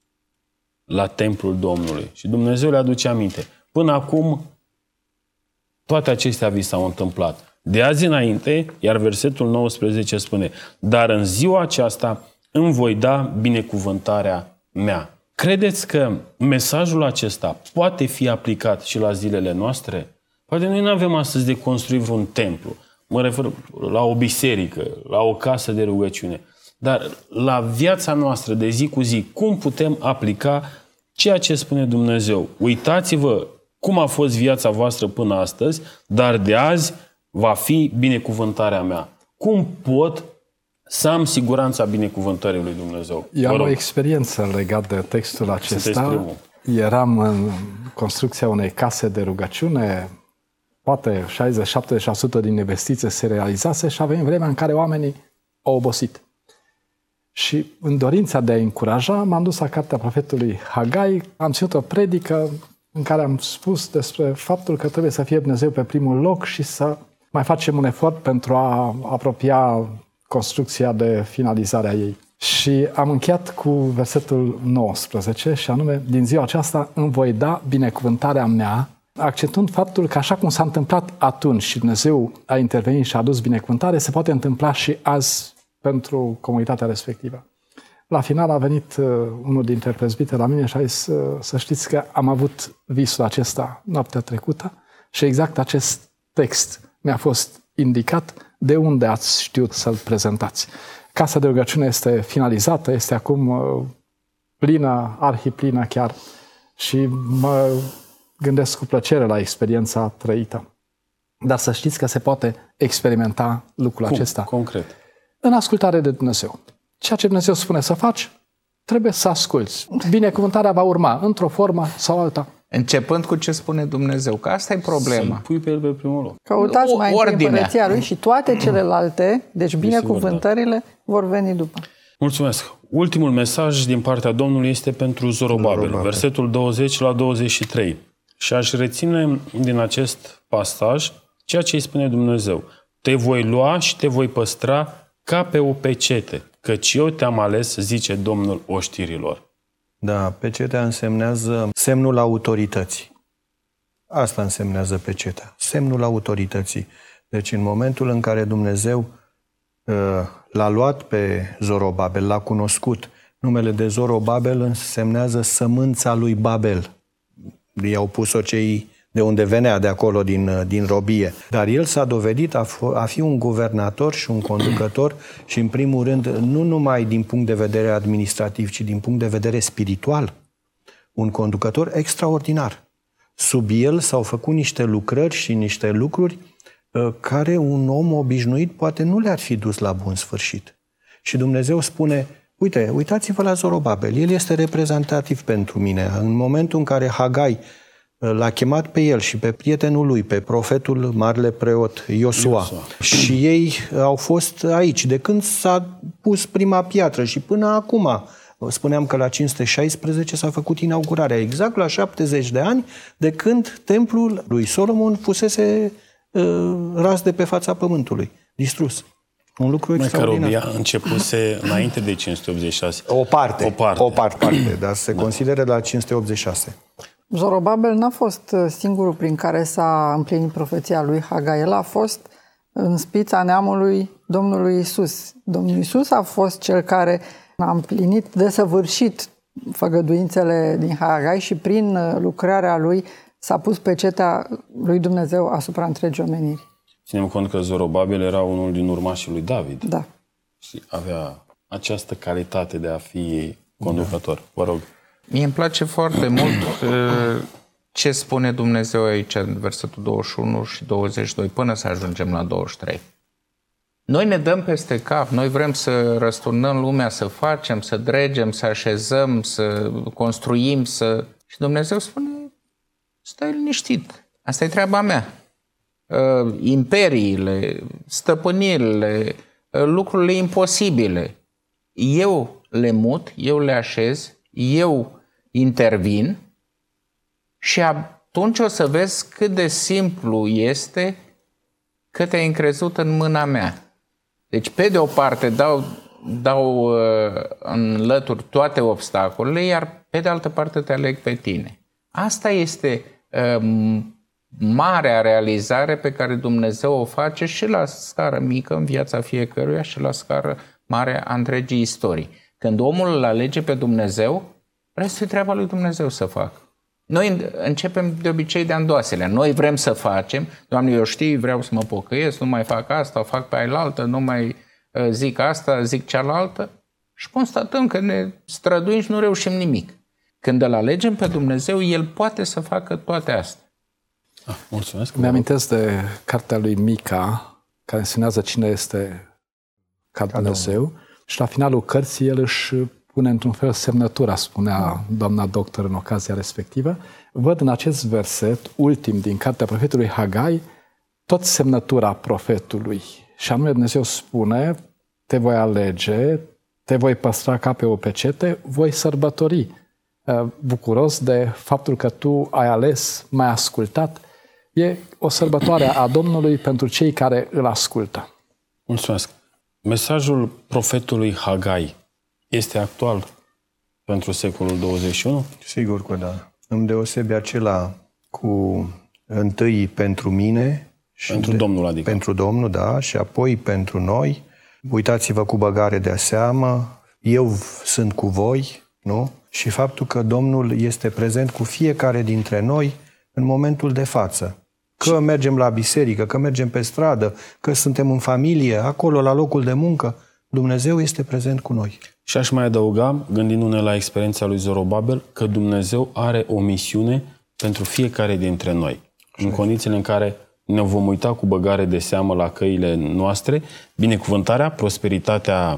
la templul Domnului. Și Dumnezeu le aduce aminte. Până acum, toate acestea vi s-au întâmplat. De azi înainte, iar versetul nouăsprezece spune: dar în ziua aceasta îmi voi da binecuvântarea mea. Credeți că mesajul acesta poate fi aplicat și la zilele noastre? Poate noi nu avem astăzi de construit vreun templu. Mă refer la o biserică, la o casă de rugăciune. Dar la viața noastră de zi cu zi, cum putem aplica ceea ce spune Dumnezeu? Uitați-vă cum a fost viața voastră până astăzi, dar de azi va fi binecuvântarea mea. Cum pot să am siguranța binecuvântării lui Dumnezeu?
Eu am o experiență legată de textul acesta. Eram în construcția unei case de rugăciune, poate șaizeci la șaptezeci la sută din investiție se realizase și a venit vremea în care oamenii au obosit. Și în dorința de a încuraja, m-am dus la cartea profetului Hagai, am ținut o predică în care am spus despre faptul că trebuie să fie Dumnezeu pe primul loc și să mai facem un efort pentru a apropia construcția de finalizarea ei. Și am încheiat cu versetul nouăsprezece și anume: din ziua aceasta îmi voi da binecuvântarea mea, accentuând faptul că așa cum s-a întâmplat atunci și Dumnezeu a intervenit și a adus binecuvântare, se poate întâmpla și azi pentru comunitatea respectivă. La final a venit uh, unul dintre prezbiteri la mine și a zis: uh, să știți că am avut visul acesta noaptea trecută și exact acest text mi-a fost indicat, de unde ați știut să-l prezentați. Casa de rugăciune este finalizată, este acum uh, plină, arhiplină chiar, și mă gândesc cu plăcere la experiența trăită. Dar să știți că se poate experimenta lucrul
Cum?
acesta.
Concret.
În ascultare de Dumnezeu. Ceea ce Dumnezeu spune să faci, trebuie să asculți. Binecuvântarea va urma, într-o formă sau alta.
Începând cu ce spune Dumnezeu, că asta e problema.
Să pui pe el pe primul loc.
Căutați mai întâi împărăția lui și toate celelalte, deci binecuvântările, vor veni după.
Mulțumesc. Ultimul mesaj din partea Domnului este pentru Zorobabel. Versetul douăzeci la douăzeci și trei. Și aș reține din acest pasaj ceea ce îi spune Dumnezeu. Te voi lua și te voi păstra ca pe o pecete, căci eu te-am ales, zice Domnul oștirilor.
Da, pecetea însemnează semnul autorității. Asta însemnează pecetea, semnul autorității. Deci în momentul în care Dumnezeu uh, l-a luat pe Zorobabel, l-a cunoscut, numele de Zorobabel însemnează sămânța lui Babel. I-au pus-o cei de unde venea, de acolo, din, din robie. Dar el s-a dovedit a, f- a fi un guvernator și un conducător și, în primul rând, nu numai din punct de vedere administrativ, ci din punct de vedere spiritual. Un conducător extraordinar. Sub el s-au făcut niște lucrări și niște lucruri uh, care un om obișnuit poate nu le-ar fi dus la bun sfârșit. Și Dumnezeu spune, uite, uitați-vă la Zorobabel, el este reprezentativ pentru mine. În momentul în care Hagai l-a chemat pe el și pe prietenul lui, pe profetul marele preot Iosua. Iosua. Și ei au fost aici de când s-a pus prima piatră și până acum. Spuneam că la cinci sute șaisprezece s-a făcut inaugurarea, exact la șaptezeci de ani de când templul lui Solomon fusese uh, ras de pe fața pământului, distrus. Un lucru extraordinar.
Robia începuse înainte de cinci sute optzeci și șase.
O parte,
o parte,
o parte, parte dar se da. consideră la cinci sute optzeci și șase.
Zorobabel n-a fost singurul prin care s-a împlinit profeția lui Hagai. El a fost în spița neamului Domnului Isus. Domnul Isus a fost cel care a împlinit desăvârșit făgăduințele din Hagai și prin lucrarea lui s-a pus pecetea lui Dumnezeu asupra întregii omeniri.
Ținem cont că Zorobabel era unul din urmașii lui David.
Da.
Și avea această calitate de a fi conducător. Vă rog.
Mie îmi place foarte mult ce spune Dumnezeu aici în versetul douăzeci și unu și douăzeci și doi până să ajungem la douăzeci și trei. Noi ne dăm peste cap, noi vrem să răsturnăm lumea, să facem, să dregem, să așezăm, să construim, să... Și Dumnezeu spune, stai liniștit, asta e treaba mea. Imperiile, stăpânirile, lucrurile imposibile, eu le mut, eu le așez, eu intervin și atunci o să vezi cât de simplu este că te-ai încrezut în mâna mea. Deci, pe de o parte, dau, dau uh, în lături toate obstacolele, iar pe de altă parte te aleg pe tine. Asta este uh, marea realizare pe care Dumnezeu o face și la scară mică în viața fiecăruia și la scară mare a întregii istorii. Când omul îl alege pe Dumnezeu, restul e treaba lui Dumnezeu să facă. Noi începem de obicei de andoasele. Noi vrem să facem, Doamne, eu știu, vreau să mă pocăiesc, nu mai fac asta, fac pe ailaltă, nu mai zic asta, zic cealaltă. Și constatăm că ne străduim și nu reușim nimic. Când îl alegem pe Dumnezeu, El poate să facă toate astea.
Ah, mulțumesc.
Mi-amintesc de cartea lui Mica, care însemnează cine este ca Dumnezeu. Și la finalul cărții el își pune într-un fel semnătura, spunea doamna doctor în ocazia respectivă. Văd în acest verset, ultim din cartea profetului Hagai, tot semnătura profetului. Și anume Dumnezeu spune, te voi alege, te voi păstra ca pe o pecete, voi sărbători, bucuros de faptul că tu ai ales, m-ai ascultat. E o sărbătoare a Domnului pentru cei care îl ascultă.
Mulțumesc. Mesajul profetului Hagai este actual pentru secolul douăzeci și unu?
Sigur că da. Îmi deosebi acela cu întâi pentru mine. Și
pentru
de,
Domnul, adică.
Pentru Domnul, da, și apoi pentru noi. Uitați-vă cu băgare de seamă, eu sunt cu voi, nu? Și faptul că Domnul este prezent cu fiecare dintre noi în momentul de față. Că mergem la biserică, că mergem pe stradă, că suntem în familie, acolo, la locul de muncă, Dumnezeu este prezent cu noi.
Și aș mai adăuga, gândindu-ne la experiența lui Zorobabel, că Dumnezeu are o misiune pentru fiecare dintre noi. În condițiile în care ne vom uita cu băgare de seamă la căile noastre, binecuvântarea, prosperitatea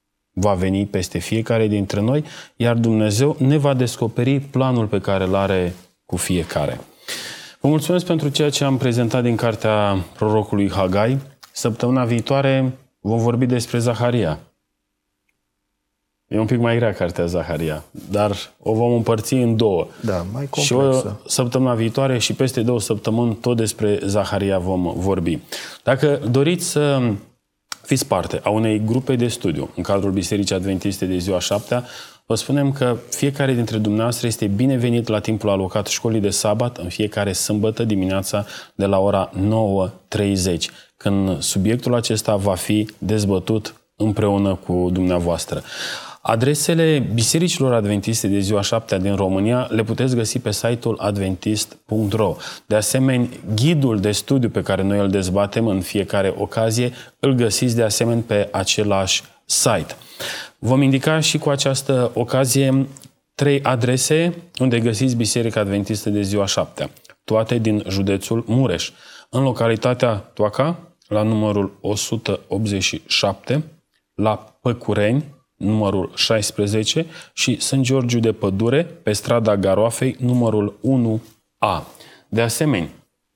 va veni peste fiecare dintre noi, iar Dumnezeu ne va descoperi planul pe care îl are cu fiecare. Vă mulțumesc pentru ceea ce am prezentat din cartea prorocului Hagai. Săptămâna viitoare vom vorbi despre Zaharia. E un pic mai grea cartea Zaharia, dar o vom împărți în două.
Da, mai complexă.
Și o săptămâna viitoare și peste două săptămâni tot despre Zaharia vom vorbi. Dacă doriți să fiți parte a unei grupe de studiu în cadrul Bisericii Adventiste de Ziua Șaptea, vă spunem că fiecare dintre dumneavoastră este binevenit la timpul alocat școlii de sabat în fiecare sâmbătă dimineața de la ora nouă treizeci, când subiectul acesta va fi dezbătut împreună cu dumneavoastră. Adresele bisericilor adventiste de Ziua Șaptea din România le puteți găsi pe site-ul adventist punct ro. De asemenea, ghidul de studiu pe care noi îl dezbatem în fiecare ocazie îl găsiți de asemenea pe același site. Vom indica și cu această ocazie trei adrese unde găsiți Biserica Adventistă de Ziua Șaptea, toate din județul Mureș. În localitatea Toaca, la numărul o sută optzeci și șapte, la Păcureni, numărul șaisprezece și Sfânt Georgiu de Pădure, pe strada Garoafei, numărul unu A. De asemenea,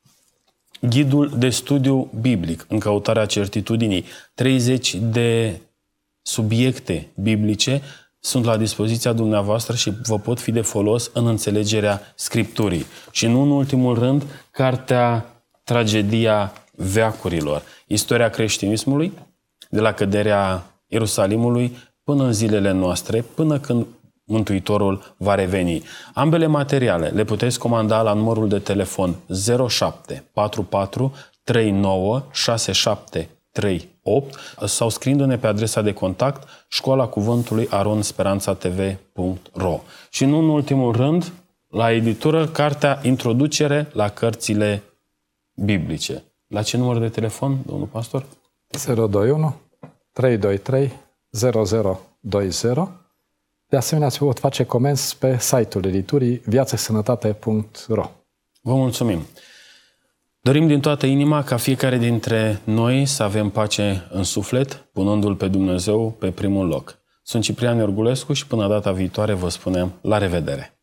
ghidul de studiu biblic în căutarea certitudinii, treizeci de subiecte biblice sunt la dispoziția dumneavoastră și vă pot fi de folos în înțelegerea Scripturii. Și nu în ultimul rând, cartea Tragedia veacurilor, istoria creștinismului, de la căderea Ierusalimului până în zilele noastre, până când Mântuitorul va reveni. Ambele materiale le puteți comanda la numărul de telefon zero șapte patru patru trei nouă șase șapte trei opt sau scriindu-ne pe adresa de contact școala cuvântului arond speranța t v punct ro. Și nu în ultimul rând, la editură, cartea Introducere la cărțile biblice. La ce număr de telefon, domnul pastor?
zero doi unu trei doi trei zero zero doi zero. De asemenea, se pot face comenzi pe site-ul editurii viața sănătate punct ro.
Vă mulțumim! Dorim din toată inima ca fiecare dintre noi să avem pace în suflet, punându-L pe Dumnezeu pe primul loc. Sunt Ciprian Iorgulescu și până data viitoare vă spunem la revedere!